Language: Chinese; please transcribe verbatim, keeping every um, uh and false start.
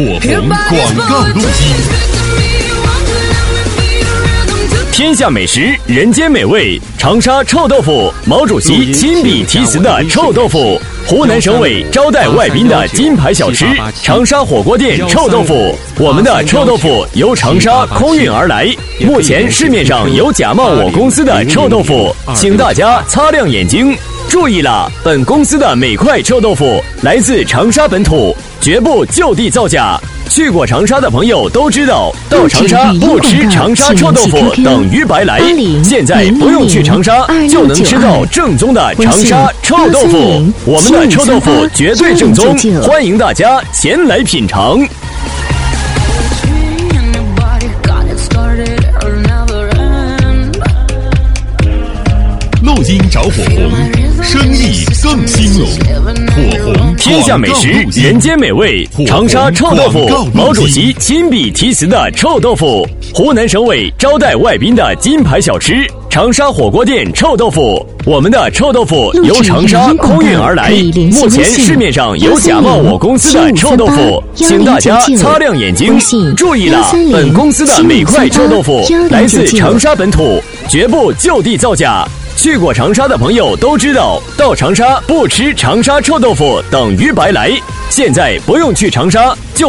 火红广告录机。 天下美食，人间美味，长沙臭豆腐，毛主席亲笔题词的臭豆腐，湖南省委招待外宾的金牌小吃，长沙火锅店臭豆腐。我们的臭豆腐由长沙空运而来，目前市面上有假冒我公司的臭豆腐，请大家擦亮眼睛。注意了，本公司的每块臭豆腐来自长沙本土，绝不就地造假。去过长沙的朋友都知道，到长沙不吃长沙臭豆腐等于白来。现在不用去长沙就能吃到正宗的长沙臭豆腐，我们的臭豆腐绝对正宗，欢迎大家前来品尝。 录音找火红，生意更兴隆。火红天下美食，人间美味，长沙臭豆腐，毛主席亲笔题词的臭豆腐，湖南省委招待外宾的金牌小吃，长沙火锅店臭豆腐。我们的臭豆腐由长沙空运而来，目前市面上有假冒我公司的臭豆腐，请大家擦亮眼睛。注意了，本公司的每块臭豆腐来自长沙本土，绝不就地造假。去过长沙的朋友都知道，到长沙不吃长沙臭豆腐等于白来。现在不用去长沙就